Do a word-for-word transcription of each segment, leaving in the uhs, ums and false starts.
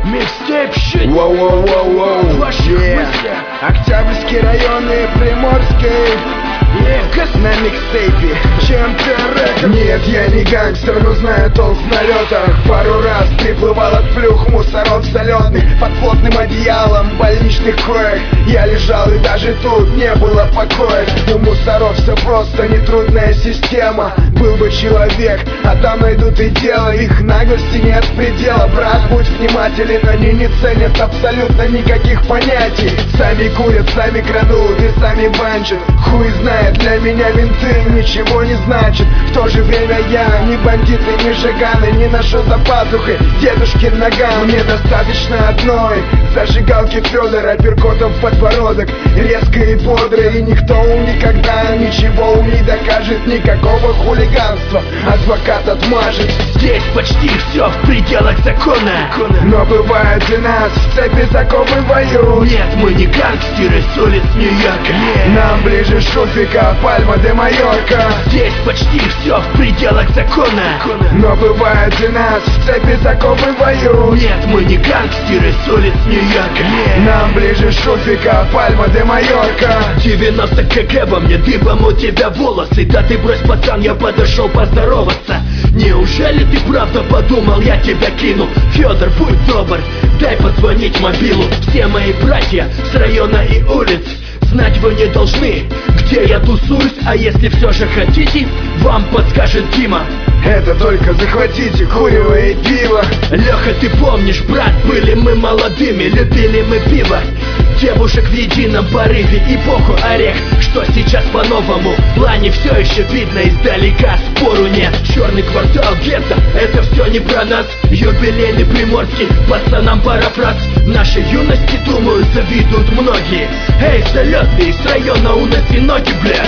Микстейп щит. Воу-воу-воу-воу. Yeah. Октябрьский район и Приморский. Yeah. На микстейпе. Чем-то рэп. Нет, я не гангстер, но знаю толк в налетах. Пару раз приплывал от плюх мусоров залетных. Под плотным одеялом больничных коек я лежал, и даже тут не было покоя. У мусоров все просто, нетрудная система. Был бы человек, а там найдут и дело. Их наглости нет предела. Брат, будь внимателен, они не ценят абсолютно никаких понятий. Сами курят, сами крадут и сами банчат. Хуй знает, для меня винты ничего не значит. В то же время я не бандит и не жиган, и не ношу за пазухой дедушкин наган. Мне достаточно одной зажигалки Федора, апперкотом в подбородок, резко и бодро. И никто никогда ничего не докажет, никакого хулиганства адвокат отмажет. Здесь почти все в пределах закона, но бывает и нас в цепи заковывают. Нет, мы не гангстеры с улиц Нью-Йорка. Нам ближе Шуфика, Пальма де Майорка. Здесь почти все в пределах закона, но бывает и нас в цепи заковывают. Нет, мы не гангстеры с улиц Нью-Йорка. Нам ближе Шуфика, Пальма де Майорка. девяносто кг во мне, дыбом у тебя волосы. Да ты брось, пацан, я подошел поздороваться. Неужели ты правда подумал, я тебя кину? Федор, будь добр, дай позвонить мобилу. Все мои братья с района и улиц знать вы не должны, где я тусуюсь. А если все же хотите, вам подскажет Дима. Это только захватите курево и пиво. Леха, ты помнишь, брат, были мы молодыми, любили мы пиво, девушек в едином порыве, эпоху орех. Что сейчас по-новому? В плане все еще видно издалека, спору нет. Черный квартал гетто, это все не про нас. Юбилейный Приморский, пацанам пара фраз. Нашей юности, думаю, завидуют многие. Эй, залетный, с района уноси ноги, бля.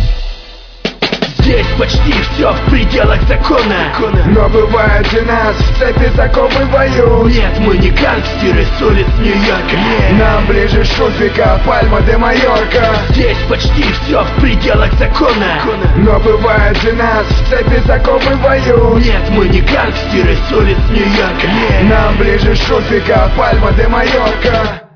Здесь почти все в пределах закона, но бывает и нас в цепи заковывают. Нет, мы не гангстеры с улиц Нью-Йорка. Нам ближе Шуфика, Пальма де Майорка. Здесь почти все в пределах закона, но бывает и нас в цепи заковывают. Нет, мы не гангстеры с улиц Нью-Йорка. Нам ближе Шуфика, Пальма де Майорка.